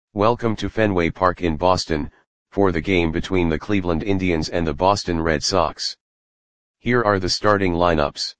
Welcome to Fenway Park in Boston, for the game between the Cleveland Indians and the Boston Red Sox. Here are the starting lineups.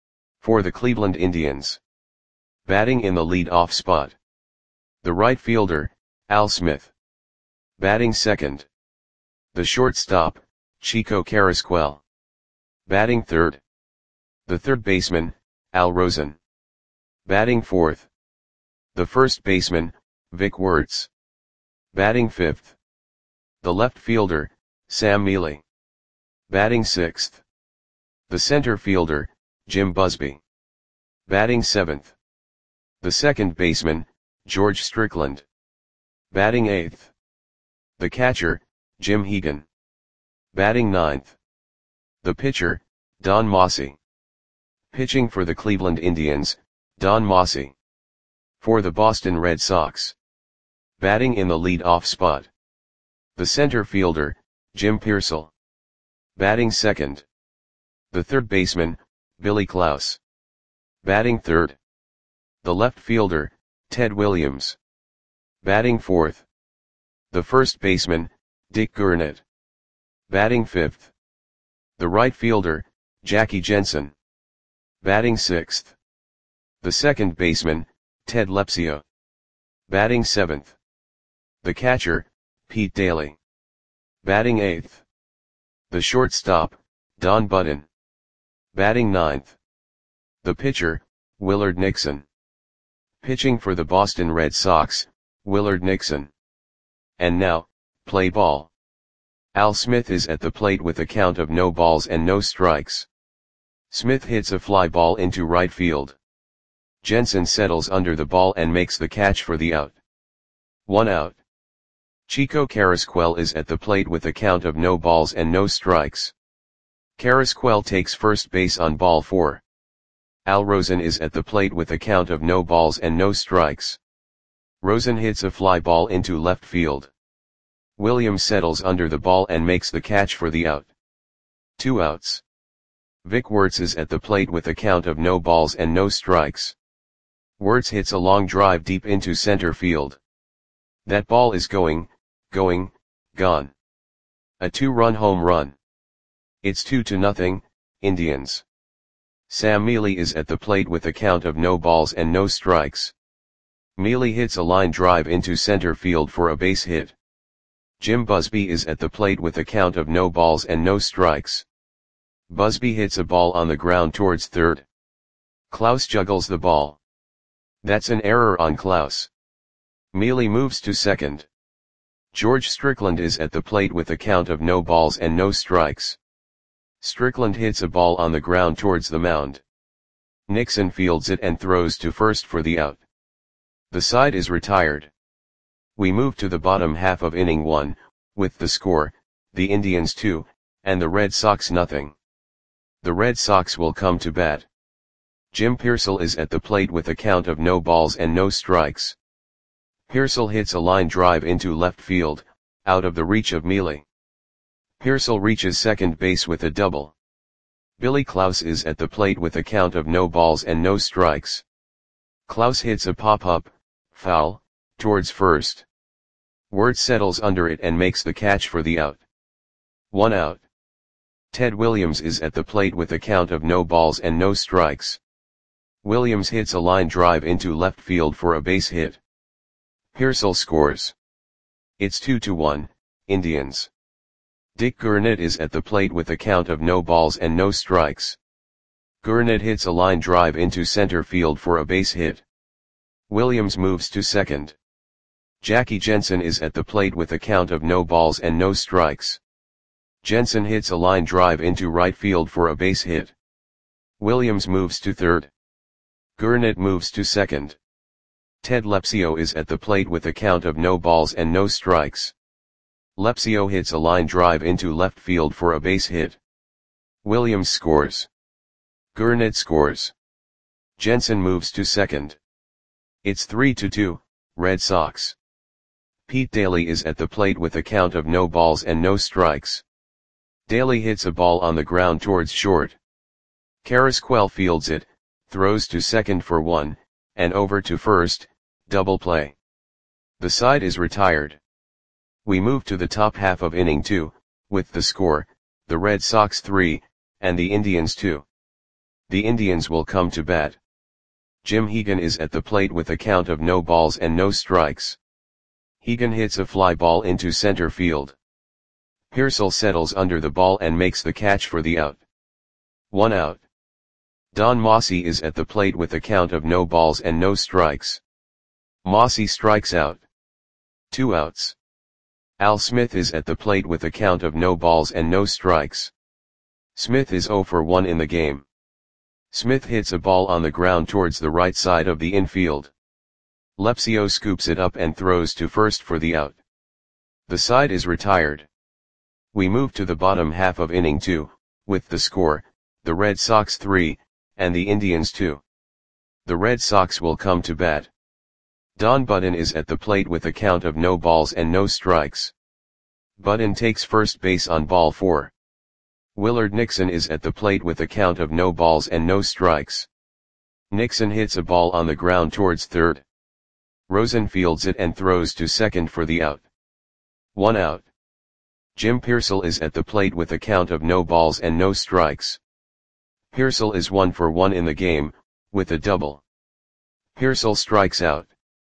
For the Cleveland Indians. Batting in the lead-off spot. The right fielder, Al Smith. Batting second. The shortstop, Chico Carrasquel. Batting third. The third baseman, Al Rosen. Batting fourth. The first baseman, Vic Wertz. Batting fifth. The left fielder, Sam Mele. Batting sixth. The center fielder, Jim Busby. Batting seventh. The second baseman, George Strickland. Batting eighth. The catcher, Jim Hegan. Batting ninth. The pitcher, Don Mossi. Pitching for the Cleveland Indians, Don Mossi. For the Boston Red Sox. Batting in the lead-off spot. The center fielder, Jim Piersall. Batting second. The third baseman, Billy Klaus. Batting third. The left fielder, Ted Williams. Batting fourth. The first baseman, Dick Gurnett. Batting fifth. The right fielder, Jackie Jensen. Batting sixth. The second baseman, Ted Lepsio. Batting seventh. The catcher, Pete Daly. Batting eighth. The shortstop, Don Button. Batting ninth. The pitcher, Willard Nixon. Pitching for the Boston Red Sox, Willard Nixon. And now, play ball. Al Smith is at the plate with a count of no balls and no strikes. Smith hits a fly ball into right field. Jensen settles under the ball and makes the catch for the out. 1 out. Chico Carrasquel is at the plate with a count of no balls and no strikes. Carrasquel takes first base on ball 4. Al Rosen is at the plate with a count of no balls and no strikes. Rosen hits a fly ball into left field. Williams settles under the ball and makes the catch for the out. 2 outs. Vic Wertz is at the plate with a count of no balls and no strikes. Wertz hits a long drive deep into center field. That ball is gone. A 2-run home run. It's 2-0, Indians. Sam Mele is at the plate with a count of no balls and no strikes. Mele hits a line drive into center field for a base hit. Jim Busby is at the plate with a count of no balls and no strikes. Busby hits a ball on the ground towards third. Klaus juggles the ball. That's an error on Klaus. Mele moves to second. George Strickland is at the plate with a count of no balls and no strikes. Strickland hits a ball on the ground towards the mound. Nixon fields it and throws to first for the out. The side is retired. We move to the bottom half of inning 1, with the score, the Indians 2, and the Red Sox nothing. The Red Sox will come to bat. Jim Piersall is at the plate with a count of no balls and no strikes. Piersall hits a line drive into left field, out of the reach of Mele. Piersall reaches second base with a double. Billy Klaus is at the plate with a count of no balls and no strikes. Klaus hits a pop-up, foul, towards first. Wertz settles under it and makes the catch for the out. 1 out. Ted Williams is at the plate with a count of no balls and no strikes. Williams hits a line drive into left field for a base hit. Piersall scores. It's 2-1, Indians. Dick Gurnett is at the plate with a count of no balls and no strikes. Gurnett hits a line drive into center field for a base hit. Williams moves to second. Jackie Jensen is at the plate with a count of no balls and no strikes. Jensen hits a line drive into right field for a base hit. Williams moves to third. Gurnett moves to second. Ted Lepsio is at the plate with a count of no balls and no strikes. Lepsio hits a line drive into left field for a base hit. Williams scores. Gurnett scores. Jensen moves to second. It's 3-2, Red Sox. Pete Daly is at the plate with a count of no balls and no strikes. Daly hits a ball on the ground towards short. Carrasquel fields it, throws to second for 1, and over to first, double play. The side is retired. We move to the top half of inning 2, with the score, the Red Sox 3, and the Indians 2. The Indians will come to bat. Jim Hegan is at the plate with a count of no balls and no strikes. Hegan hits a fly ball into center field. Pearsall settles under the ball and makes the catch for the out. 1 out. Don Mossy is at the plate with a count of no balls and no strikes. Mossy strikes out. 2 outs. Al Smith is at the plate with a count of no balls and no strikes. Smith is 0 for 1 in the game. Smith hits a ball on the ground towards the right side of the infield. Lepsio scoops it up and throws to first for the out. The side is retired. We move to the bottom half of inning 2, with the score, the Red Sox 3, and the Indians 2. The Red Sox will come to bat. Don Budden is at the plate with a count of no balls and no strikes. Budden takes first base on ball 4. Willard Nixon is at the plate with a count of no balls and no strikes. Nixon hits a ball on the ground towards third. Rosen fields it and throws to second for the out. 1 out. Jim Pearsall is at the plate with a count of no balls and no strikes. Pearsall is 1 for 1 in the game, with a double. Pearsall strikes out.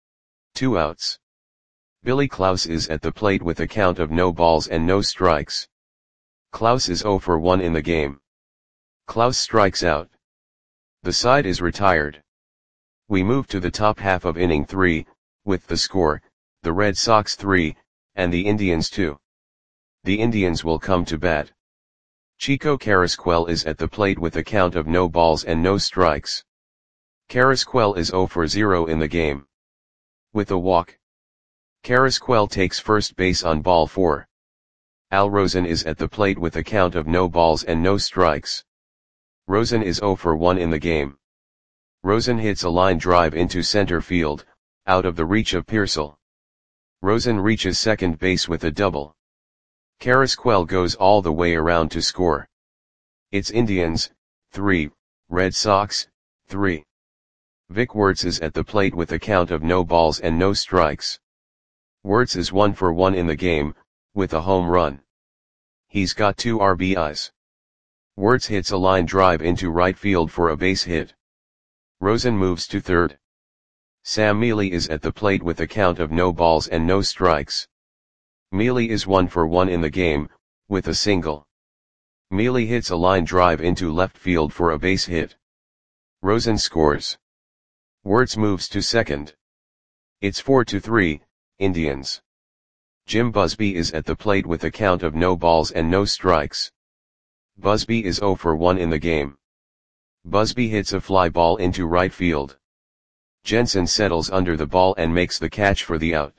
2 outs. Billy Klaus is at the plate with a count of no balls and no strikes. Klaus is 0 for 1 in the game. Klaus strikes out. The side is retired. We move to the top half of inning 3, with the score, the Red Sox 3, and the Indians 2. The Indians will come to bat. Chico Carrasquel is at the plate with a count of no balls and no strikes. Carrasquel is 0 for 0 in the game. With a walk. Carrasquel takes first base on ball 4. Al Rosen is at the plate with a count of no balls and no strikes. Rosen is 0 for 1 in the game. Rosen hits a line drive into center field, out of the reach of Pearsall. Rosen reaches second base with a double. Carrasquel goes all the way around to score. It's Indians, 3, Red Sox, 3. Vic Wertz is at the plate with a count of no balls and no strikes. Wertz is 1 for 1 in the game, with a home run. He's got 2 RBIs. Wertz hits a line drive into right field for a base hit. Rosen moves to third. Sam Mealy is at the plate with a count of no balls and no strikes. Mealy is 1 for 1 in the game, with a single. Mealy hits a line drive into left field for a base hit. Rosen scores. Wertz moves to second. It's 4-3, Indians. Jim Busby is at the plate with a count of no balls and no strikes. Busby is 0 for 1 in the game. Busby hits a fly ball into right field. Jensen settles under the ball and makes the catch for the out.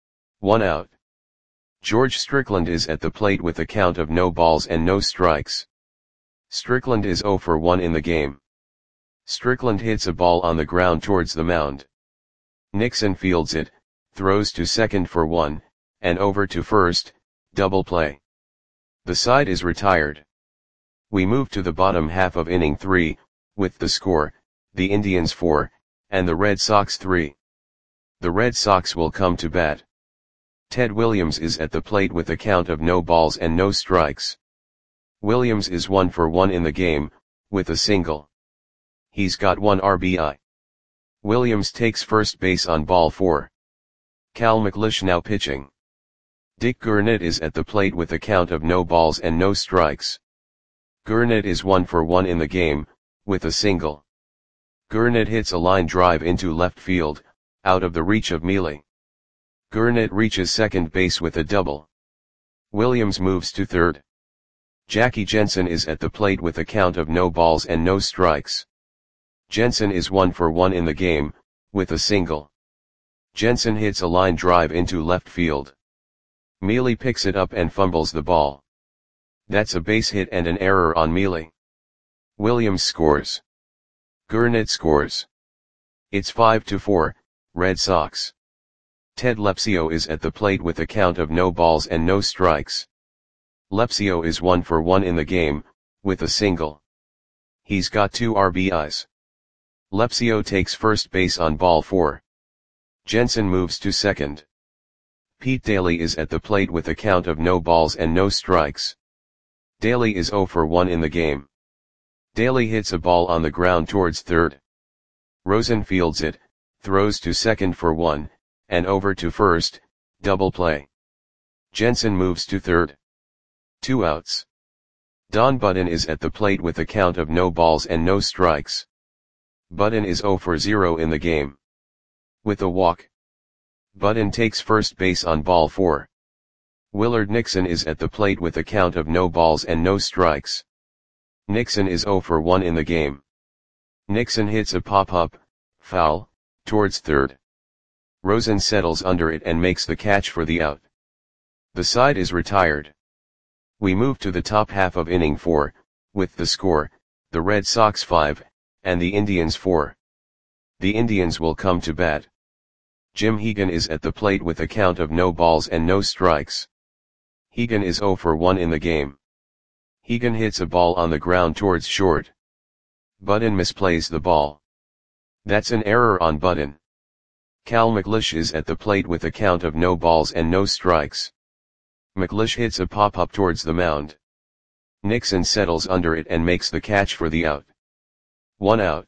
1 out. George Strickland is at the plate with a count of no balls and no strikes. Strickland is 0 for 1 in the game. Strickland hits a ball on the ground towards the mound. Nixon fields it, throws to second for 1, and over to first, double play. The side is retired. We move to the bottom half of inning 3, with the score, the Indians 4, and the Red Sox 3. The Red Sox will come to bat. Ted Williams is at the plate with a count of no balls and no strikes. Williams is 1 for 1 in the game, with a single. He's got 1 RBI. Williams takes first base on ball 4. Cal McLeish now pitching. Dick Gurnett is at the plate with a count of no balls and no strikes. Gurnett is 1 for 1 in the game, with a single. Gurnett hits a line drive into left field, out of the reach of Mealy. Gurnett reaches second base with a double. Williams moves to third. Jackie Jensen is at the plate with a count of no balls and no strikes. Jensen is 1 for 1 in the game, with a single. Jensen hits a line drive into left field. Mealy picks it up and fumbles the ball. That's a base hit and an error on Mealy. Williams scores. Gurnett scores. It's 5-4, Red Sox. Ted Lepsio is at the plate with a count of no balls and no strikes. Lepsio is 1 for 1 in the game, with a single. He's got 2 RBIs. Lepsio takes first base on ball 4. Jensen moves to second. Pete Daly is at the plate with a count of no balls and no strikes. Daly is 0 for 1 in the game. Daly hits a ball on the ground towards third. Rosen fields it, throws to second for 1, and over to first, double play. Jensen moves to third. 2 outs. Don Button is at the plate with a count of no balls and no strikes. Button is 0 for 0 in the game. With a walk, Button takes first base on ball 4. Willard Nixon is at the plate with a count of no balls and no strikes. Nixon is 0 for 1 in the game. Nixon hits a pop-up, foul, towards third. Rosen settles under it and makes the catch for the out. The side is retired. We move to the top half of inning 4, with the score, the Red Sox 5, and the Indians 4. The Indians will come to bat. Jim Hegan is at the plate with a count of no balls and no strikes. Hegan is 0 for 1 in the game. Hegan hits a ball on the ground towards short. Button misplays the ball. That's an error on Button. Cal McLeish is at the plate with a count of no balls and no strikes. McLeish hits a pop-up towards the mound. Nixon settles under it and makes the catch for the out. 1 out.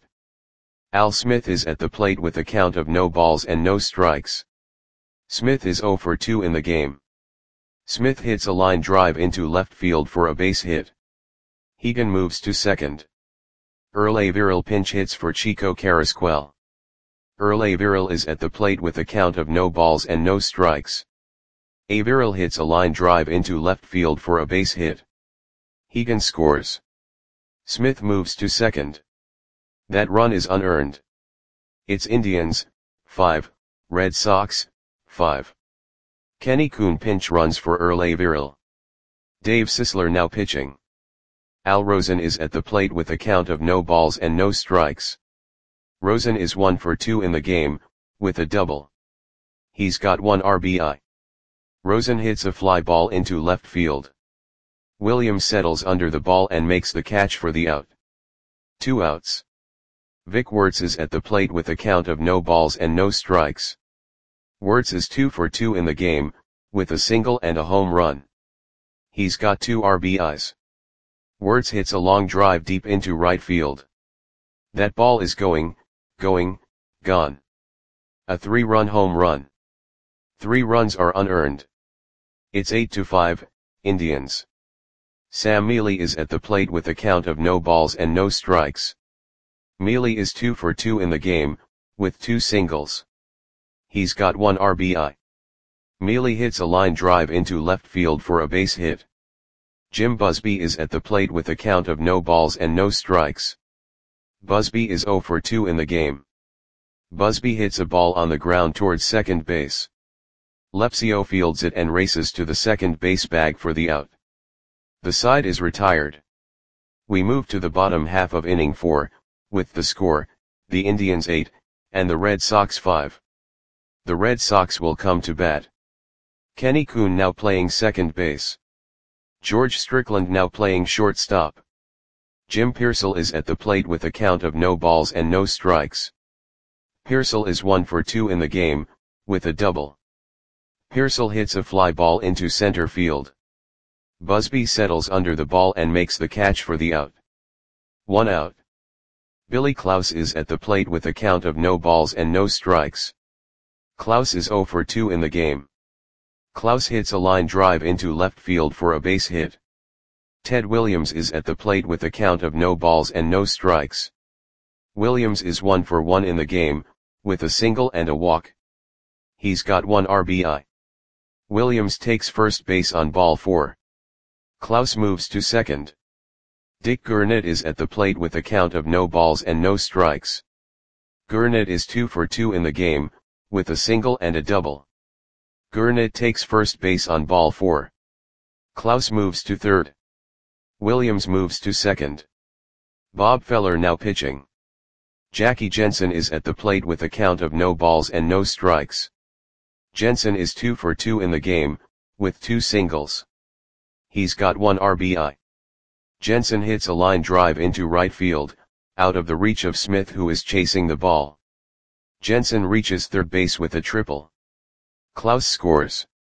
Al Smith is at the plate with a count of no balls and no strikes. Smith is 0 for 2 in the game. Smith hits a line drive into left field for a base hit. Hegan moves to second. Earl Averill pinch hits for Chico Carrasquel. Earl Averill is at the plate with a count of no balls and no strikes. Averill hits a line drive into left field for a base hit. Hegan scores. Smith moves to second. That run is unearned. It's Indians, 5, Red Sox, 5. Kenny Kuhn pinch runs for Earl Averill. Dave Sisler now pitching. Al Rosen is at the plate with a count of no balls and no strikes. Rosen is 1 for 2 in the game, with a double. He's got 1 RBI. Rosen hits a fly ball into left field. Williams settles under the ball and makes the catch for the out. 2 outs. Vic Wertz is at the plate with a count of no balls and no strikes. Wertz is 2 for 2 in the game, with a single and a home run. He's got 2 RBIs. Wertz hits a long drive deep into right field. That ball is gone. A 3-run home run. 3 runs are unearned. It's 8-5, Indians. Sam Mealy is at the plate with a count of no balls and no strikes. Mealy is 2 for 2 in the game, with 2 singles. He's got 1 RBI. Mealy hits a line drive into left field for a base hit. Jim Busby is at the plate with a count of no balls and no strikes. Busby is 0 for 2 in the game. Busby hits a ball on the ground towards second base. Lepsio fields it and races to the second base bag for the out. The side is retired. We move to the bottom half of inning 4, with the score, the Indians 8, and the Red Sox 5. The Red Sox will come to bat. Kenny Kuhn now playing second base. George Strickland now playing shortstop. Jim Pearsall is at the plate with a count of no balls and no strikes. Pearsall is 1 for 2 in the game, with a double. Pearsall hits a fly ball into center field. Busby settles under the ball and makes the catch for the out. 1 out. Billy Klaus is at the plate with a count of no balls and no strikes. Klaus is 0 for 2 in the game. Klaus hits a line drive into left field for a base hit. Ted Williams is at the plate with a count of no balls and no strikes. Williams is 1 for 1 in the game, with a single and a walk. He's got 1 RBI. Williams takes first base on ball 4. Klaus moves to second. Dick Gurnett is at the plate with a count of no balls and no strikes. Gurnett is 2 for 2 in the game, with a single and a double. Gurnett takes first base on ball 4. Klaus moves to third. Williams moves to second. Bob Feller now pitching. Jackie Jensen is at the plate with a count of no balls and no strikes. Jensen is 2 for 2 in the game, with 2 singles. He's got 1 RBI. Jensen hits a line drive into right field, out of the reach of Smith, who is chasing the ball. Jensen reaches third base with a triple. Klaus scores.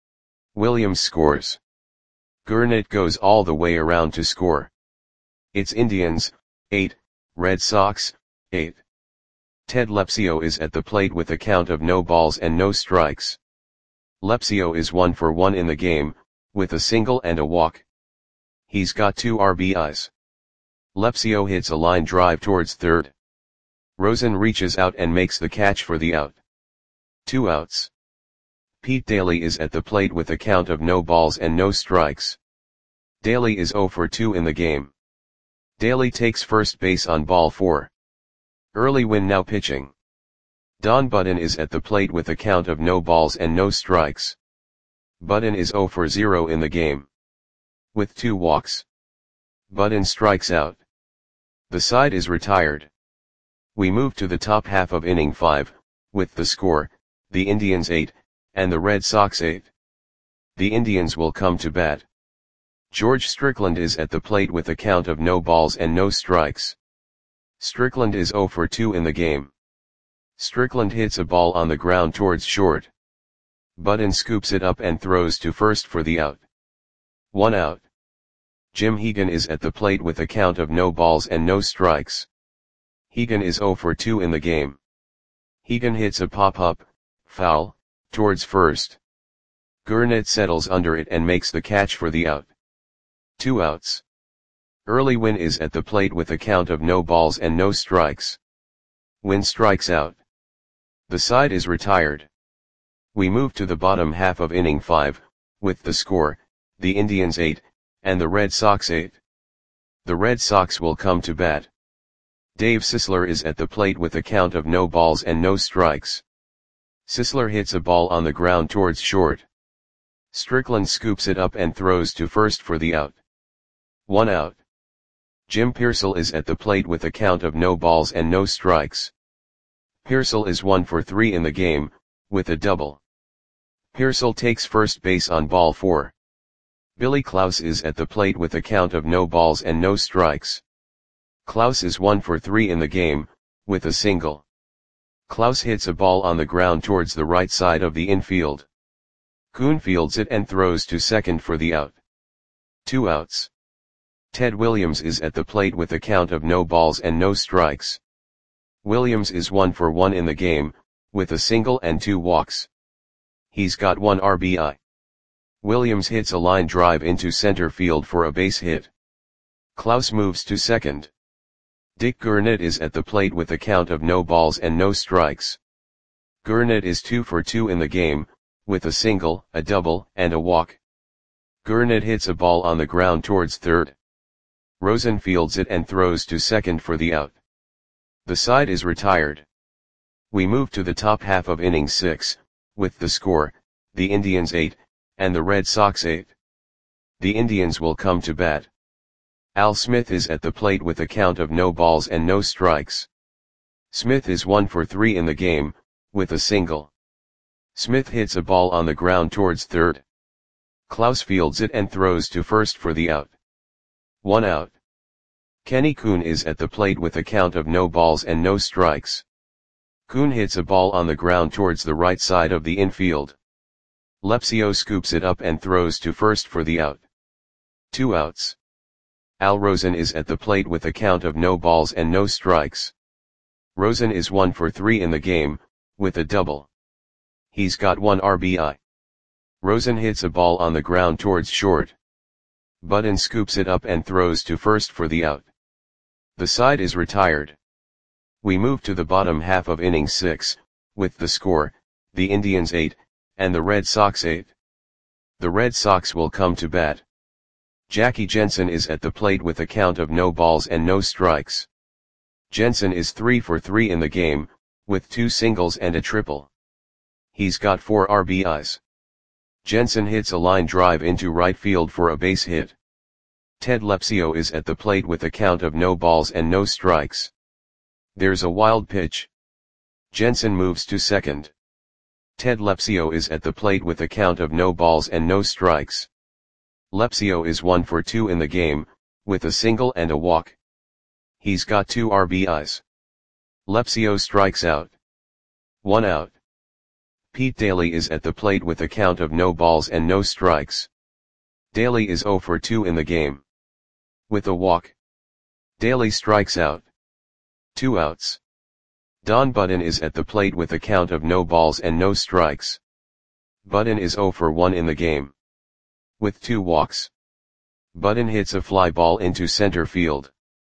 Williams scores. Gurnet goes all the way around to score. It's Indians, 8, Red Sox, 8. Ted Lepsio is at the plate with a count of no balls and no strikes. Lepsio is 1 for 1 in the game, with a single and a walk. He's got 2 RBIs. Lepsio hits a line drive towards third. Rosen reaches out and makes the catch for the out. 2 outs. Pete Daly is at the plate with a count of no balls and no strikes. Daly is 0 for 2 in the game. Daly takes first base on ball 4. Early win now pitching. Don Budden is at the plate with a count of no balls and no strikes. Budden is 0 for 0 in the game. With 2 walks. Budden strikes out. The side is retired. We move to the top half of inning 5, with the score, the Indians 8, and the Red Sox 8. The Indians will come to bat. George Strickland is at the plate with a count of no balls and no strikes. Strickland is 0 for 2 in the game. Strickland hits a ball on the ground towards short. Budden scoops it up and throws to first for the out. 1 out. Jim Hegan is at the plate with a count of no balls and no strikes. Hegan is 0 for 2 in the game. Hegan hits a pop-up, foul, towards first. Gurnet settles under it and makes the catch for the out. 2 outs. Early Win is at the plate with a count of no balls and no strikes. Win strikes out. The side is retired. We move to the bottom half of inning 5, with the score, the Indians 8, and the Red Sox 8. The Red Sox will come to bat. Dave Sisler is at the plate with a count of no balls and no strikes. Sisler hits a ball on the ground towards short. Strickland scoops it up and throws to first for the out. 1 out. Jim Pearsall is at the plate with a count of no balls and no strikes. Pearsall is 1 for 3 in the game, with a double. Pearsall takes first base on ball 4. Billy Klaus is at the plate with a count of no balls and no strikes. Klaus is 1 for 3 in the game, with a single. Klaus hits a ball on the ground towards the right side of the infield. Kuhn fields it and throws to second for the out. 2 outs. Ted Williams is at the plate with a count of no balls and no strikes. Williams is 1 for 1 in the game, with a single and 2 walks. He's got 1 RBI. Williams hits a line drive into center field for a base hit. Klaus moves to second. Dick Gurnet is at the plate with a count of no balls and no strikes. Gurnet is 2 for 2 in the game, with a single, a double, and a walk. Gurnet hits a ball on the ground towards third. Rosen fields it and throws to second for the out. The side is retired. We move to the top half of inning 6, with the score, the Indians 8, and the Red Sox 8. The Indians will come to bat. Al Smith is at the plate with a count of no balls and no strikes. Smith is 1 for 3 in the game, with a single. Smith hits a ball on the ground towards third. Klaus fields it and throws to first for the out. 1 out. Kenny Kuhn is at the plate with a count of no balls and no strikes. Kuhn hits a ball on the ground towards the right side of the infield. Lepsio scoops it up and throws to first for the out. 2 outs. Al Rosen is at the plate with a count of no balls and no strikes. Rosen is 1 for 3 in the game, with a double. He's got 1 RBI. Rosen hits a ball on the ground towards short. Budden scoops it up and throws to first for the out. The side is retired. We move to the bottom half of inning 6, with the score, the Indians 8, and the Red Sox 8. The Red Sox will come to bat. Jackie Jensen is at the plate with a count of no balls and no strikes. Jensen is 3 for 3 in the game, with 2 singles and a triple. He's got 4 RBIs. Jensen hits a line drive into right field for a base hit. Ted Lepsio is at the plate with a count of no balls and no strikes. There's a wild pitch. Jensen moves to second. Ted Lepsio is at the plate with a count of no balls and no strikes. Lepsio is 1 for 2 in the game, with a single and a walk. He's got 2 RBIs. Lepsio strikes out. 1 out. Pete Daly is at the plate with a count of no balls and no strikes. Daly is 0 for 2 in the game. With a walk, Daly strikes out. 2 outs. Don Budden is at the plate with a count of no balls and no strikes. Budden is 0 for 1 in the game. With 2 walks, Budden hits a fly ball into center field.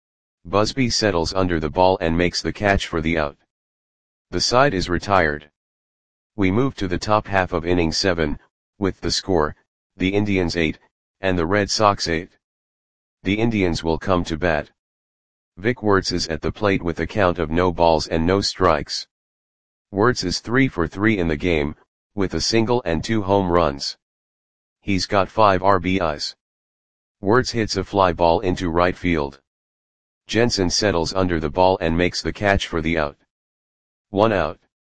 Busby settles under the ball and makes the catch for the out. The side is retired. We move to the top half of inning 7, with the score, the Indians 8, and the Red Sox 8. The Indians will come to bat. Vic Wertz is at the plate with a count of no balls and no strikes. Wertz is 3 for 3 in the game, with a single and 2 home runs. He's got 5 RBIs. Wertz hits a fly ball into right field. Jensen settles under the ball and makes the catch for the out. 1 out.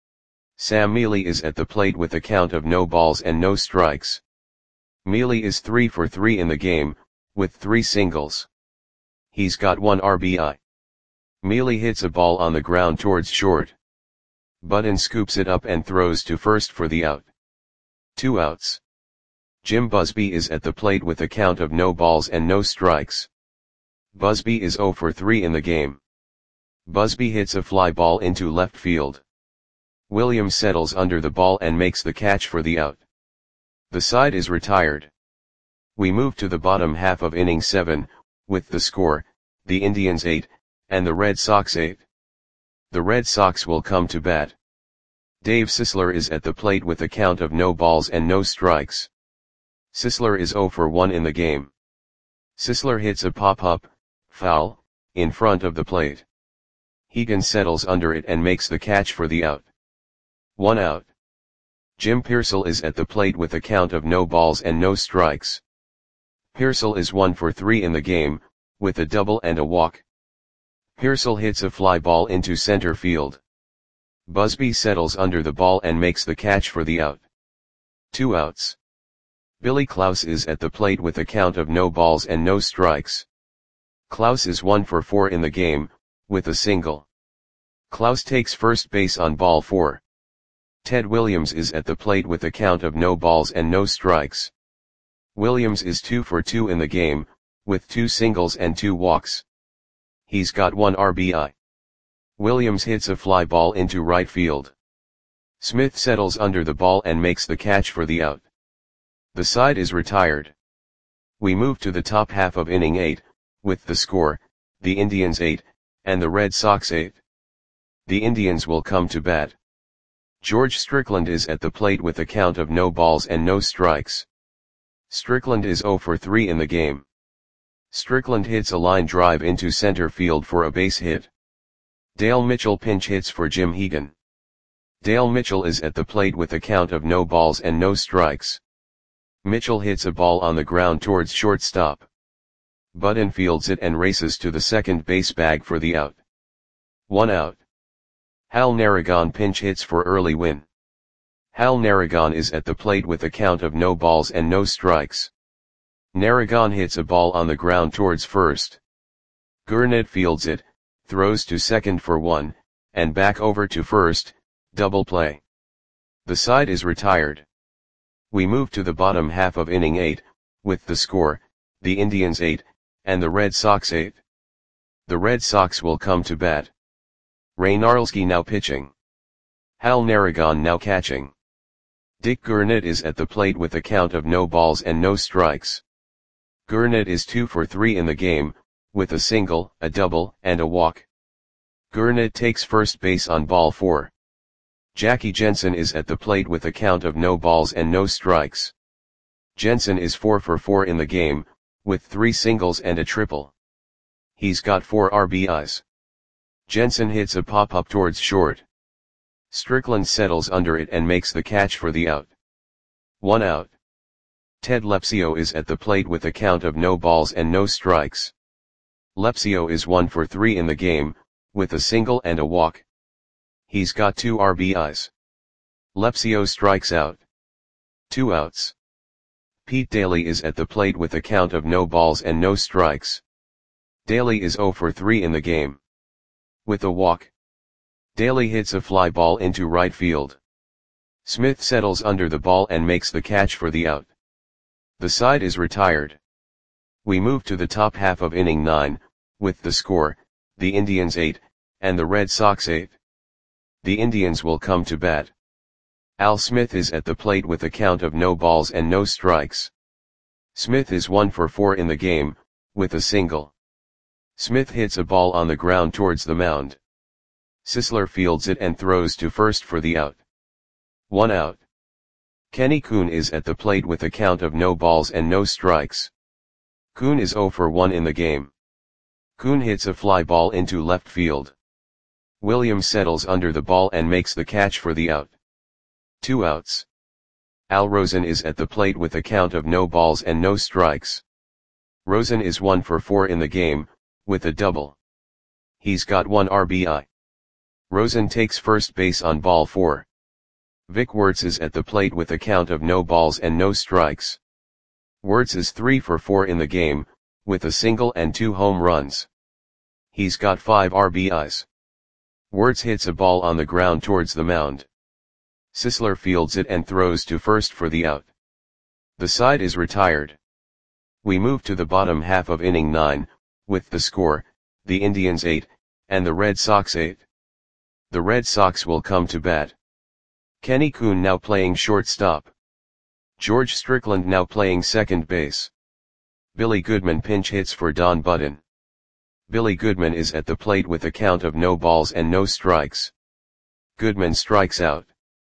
Sam Mealy is at the plate with a count of no balls and no strikes. Mealy is 3 for 3 in the game, with 3 singles. He's got 1 RBI. Mealy hits a ball on the ground towards short. Budden scoops it up and throws to first for the out. 2 outs. Jim Busby is at the plate with a count of no balls and no strikes. Busby is 0 for 3 in the game. Busby hits a fly ball into left field. Williams settles under the ball and makes the catch for the out. The side is retired. We move to the bottom half of inning 7, with the score, the Indians 8, and the Red Sox 8. The Red Sox will come to bat. Dave Sisler is at the plate with a count of no balls and no strikes. Sisler is 0 for 1 in the game. Sisler hits a pop-up, foul, in front of the plate. Hegan settles under it and makes the catch for the out. 1 out. Jim Pearsall is at the plate with a count of no balls and no strikes. Pearsall is 1 for 3 in the game, with a double and a walk. Pearsall hits a fly ball into center field. Busby settles under the ball and makes the catch for the out. 2 outs. Billy Klaus is at the plate with a count of no balls and no strikes. Klaus is 1 for 4 in the game, with a single. Klaus takes first base on ball 4. Ted Williams is at the plate with a count of no balls and no strikes. Williams is 2 for 2 in the game, with 2 singles and 2 walks. He's got 1 RBI. Williams hits a fly ball into right field. Smith settles under the ball and makes the catch for the out. The side is retired. We move to the top half of inning 8, with the score, the Indians 8, and the Red Sox 8. The Indians will come to bat. George Strickland is at the plate with a count of no balls and no strikes. Strickland is 0 for 3 in the game. Strickland hits a line drive into center field for a base hit. Dale Mitchell pinch hits for Jim Hegan. Dale Mitchell is at the plate with a count of no balls and no strikes. Mitchell hits a ball on the ground towards shortstop. Budden fields it and races to the second base bag for the out. 1 out. Hal Narragon pinch hits for early win. Hal Narragon is at the plate with a count of no balls and no strikes. Narragon hits a ball on the ground towards first. Gurnett fields it, throws to second for 1, and back over to first, double play. The side is retired. We move to the bottom half of inning 8, with the score, the Indians 8, and the Red Sox 8. The Red Sox will come to bat. Ray Narlski now pitching. Hal Narragon now catching. Dick Gurnett is at the plate with a count of no balls and no strikes. Gurnett is 2 for 3 in the game, with a single, a double, and a walk. Gurnett takes first base on ball 4. Jackie Jensen is at the plate with a count of no balls and no strikes. Jensen is 4 for 4 in the game, with 3 singles and a triple. He's got 4 RBIs. Jensen hits a pop-up towards short. Strickland settles under it and makes the catch for the out. 1 out. Ted Lepsio is at the plate with a count of no balls and no strikes. Lepsio is 1 for 3 in the game, with a single and a walk. He's got 2 RBIs. Lepsio strikes out. 2 outs. Pete Daly is at the plate with a count of no balls and no strikes. Daly is 0 for 3 in the game. With a walk, Daly hits a fly ball into right field. Smith settles under the ball and makes the catch for the out. The side is retired. We move to the top half of inning 9, with the score, the Indians 8, and the Red Sox 8. The Indians will come to bat. Al Smith is at the plate with a count of no balls and no strikes. Smith is 1 for 4 in the game, with a single. Smith hits a ball on the ground towards the mound. Sisler fields it and throws to first for the out. 1 out. Kenny Kuhn is at the plate with a count of no balls and no strikes. Kuhn is 0 for 1 in the game. Kuhn hits a fly ball into left field. Williams settles under the ball and makes the catch for the out. 2 outs. Al Rosen is at the plate with a count of no balls and no strikes. Rosen is 1 for 4 in the game, with a double. He's got 1 RBI. Rosen takes first base on ball 4. Vic Wertz is at the plate with a count of no balls and no strikes. Wertz is 3 for 4 in the game, with a single and 2 home runs. He's got 5 RBIs. Wertz hits a ball on the ground towards the mound. Sisler fields it and throws to first for the out. The side is retired. We move to the bottom half of inning 9, with the score, the Indians 8, and the Red Sox 8. The Red Sox will come to bat. Kenny Kuhn now playing shortstop. George Strickland now playing second base. Billy Goodman pinch hits for Don Budden. Billy Goodman is at the plate with a count of no balls and no strikes. Goodman strikes out.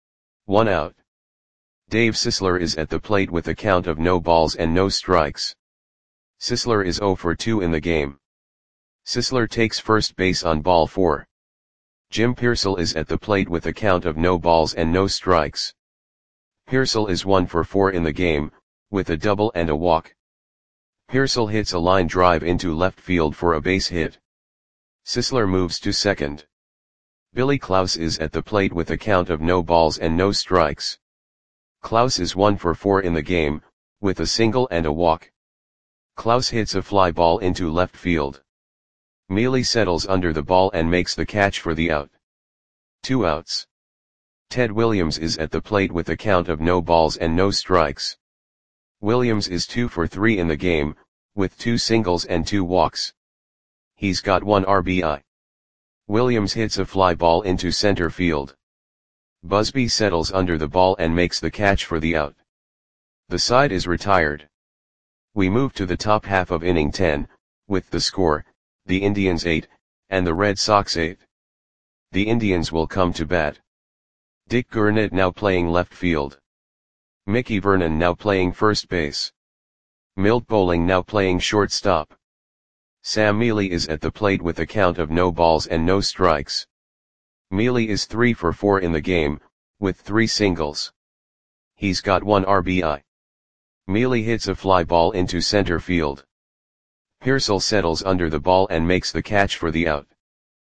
1 out. Dave Sisler is at the plate with a count of no balls and no strikes. Sisler is 0 for 2 in the game. Sisler takes first base on ball 4. Jim Piersall is at the plate with a count of no balls and no strikes. Piersall is 1 for 4 in the game, with a double and a walk. Piersall hits a line drive into left field for a base hit. Sisler moves to second. Billy Klaus is at the plate with a count of no balls and no strikes. Klaus is 1 for 4 in the game, with a single and a walk. Klaus hits a fly ball into left field. Mealy settles under the ball and makes the catch for the out. 2 outs. Ted Williams is at the plate with a count of no balls and no strikes. Williams is 2 for 3 in the game, with 2 singles and 2 walks. He's got 1 RBI. Williams hits a fly ball into center field. Busby settles under the ball and makes the catch for the out. The side is retired. We move to the top half of inning 10, with the score, the Indians 8, and the Red Sox 8. The Indians will come to bat. Dick Gurnett now playing left field. Mickey Vernon now playing first base. Milt Bowling now playing shortstop. Sam Mealy is at the plate with a count of no balls and no strikes. Mealy is 3 for 4 in the game, with 3 singles. He's got 1 RBI. Mealy hits a fly ball into center field. Piersall settles under the ball and makes the catch for the out.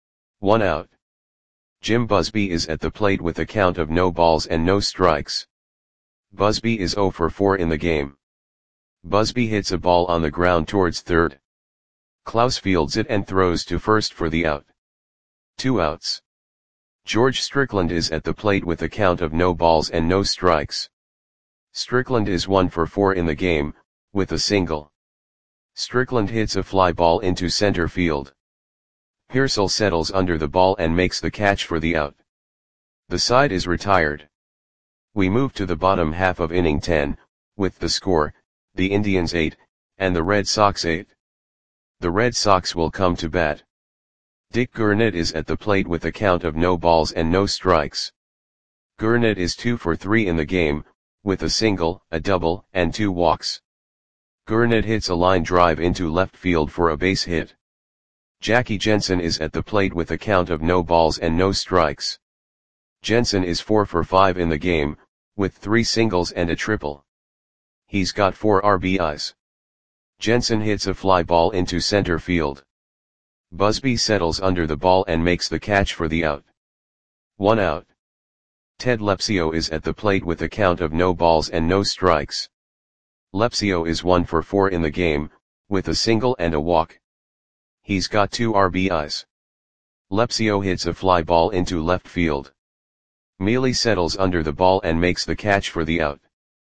1 out. Jim Busby is at the plate with a count of no balls and no strikes. Busby is 0 for 4 in the game. Busby hits a ball on the ground towards third. Klaus fields it and throws to first for the out. 2 outs. George Strickland is at the plate with a count of no balls and no strikes. Strickland is 1 for 4 in the game, with a single. Strickland hits a fly ball into center field. Piersall settles under the ball and makes the catch for the out. The side is retired. We move to the bottom half of inning 10, with the score, the Indians 8, and the Red Sox 8. The Red Sox will come to bat. Dick Gurnett is at the plate with a count of no balls and no strikes. Gurnett is 2 for 3 in the game, with a single, a double, and 2 walks. Gurnett hits a line drive into left field for a base hit. Jackie Jensen is at the plate with a count of no balls and no strikes. Jensen is 4 for 5 in the game, with 3 singles and a triple. He's got 4 RBIs. Jensen hits a fly ball into center field. Busby settles under the ball and makes the catch for the out. 1 out. Ted Lepsio is at the plate with a count of no balls and no strikes. Lepsio is 1 for 4 in the game, with a single and a walk. He's got 2 RBIs. Lepsio hits a fly ball into left field. Mealy settles under the ball and makes the catch for the out.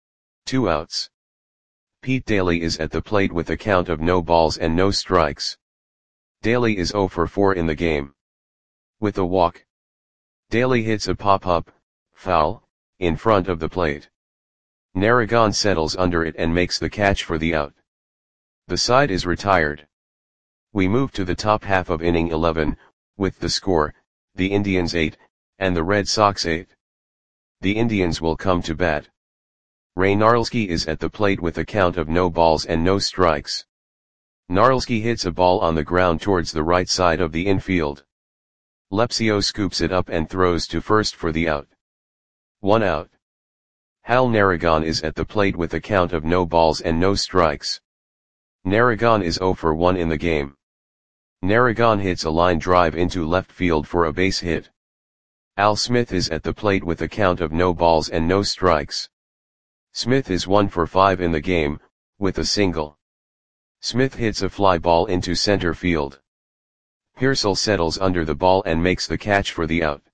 2 outs. Pete Daly is at the plate with a count of no balls and no strikes. Daly is 0 for 4 in the game. With a walk, Daly hits a pop-up, foul, in front of the plate. Narragon settles under it and makes the catch for the out. The side is retired. We move to the top half of inning 11, with the score, the Indians 8, and the Red Sox 8. The Indians will come to bat. Ray Gnarlski is at the plate with a count of no balls and no strikes. Gnarlski hits a ball on the ground towards the right side of the infield. Lepsio scoops it up and throws to first for the out. 1 out. Hal Narragon is at the plate with a count of no balls and no strikes. Narragon is 0 for 1 in the game. Narragon hits a line drive into left field for a base hit. Al Smith is at the plate with a count of no balls and no strikes. Smith is 1 for 5 in the game, with a single. Smith hits a fly ball into center field. Pearsall settles under the ball and makes the catch for the out.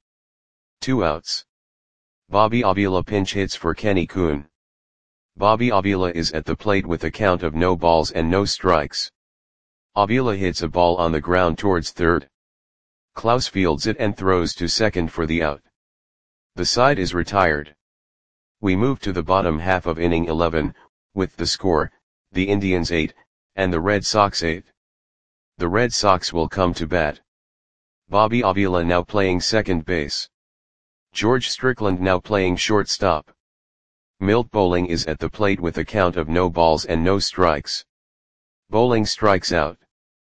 2 outs. Bobby Avila pinch hits for Kenny Kuhn. Bobby Avila is at the plate with a count of no balls and no strikes. Avila hits a ball on the ground towards third. Klaus fields it and throws to second for the out. The side is retired. We move to the bottom half of inning 11, with the score, the Indians 8, and the Red Sox 8. The Red Sox will come to bat. Bobby Avila now playing second base. George Strickland now playing shortstop. Milt Bowling is at the plate with a count of no balls and no strikes. Bowling strikes out.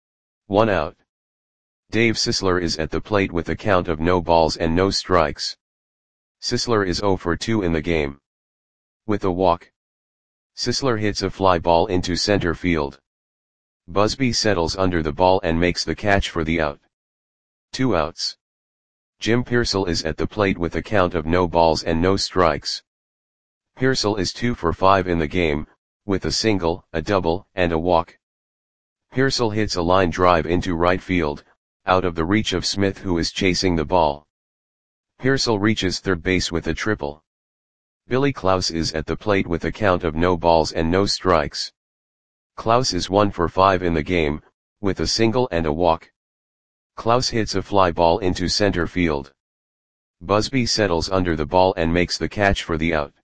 1 out. Dave Sisler is at the plate with a count of no balls and no strikes. Sisler is 0 for 2 in the game. With a walk, Sisler hits a fly ball into center field. Busby settles under the ball and makes the catch for the out. 2 outs. Jim Pearsall is at the plate with a count of no balls and no strikes. Pearsall is 2 for 5 in the game, with a single, a double, and a walk. Pearsall hits a line drive into right field, out of the reach of Smith who is chasing the ball. Pearsall reaches third base with a triple. Billy Klaus is at the plate with a count of no balls and no strikes. Klaus is 1 for 5 in the game, with a single and a walk. Klaus hits a fly ball into center field. Busby settles under the ball and makes the catch for the out.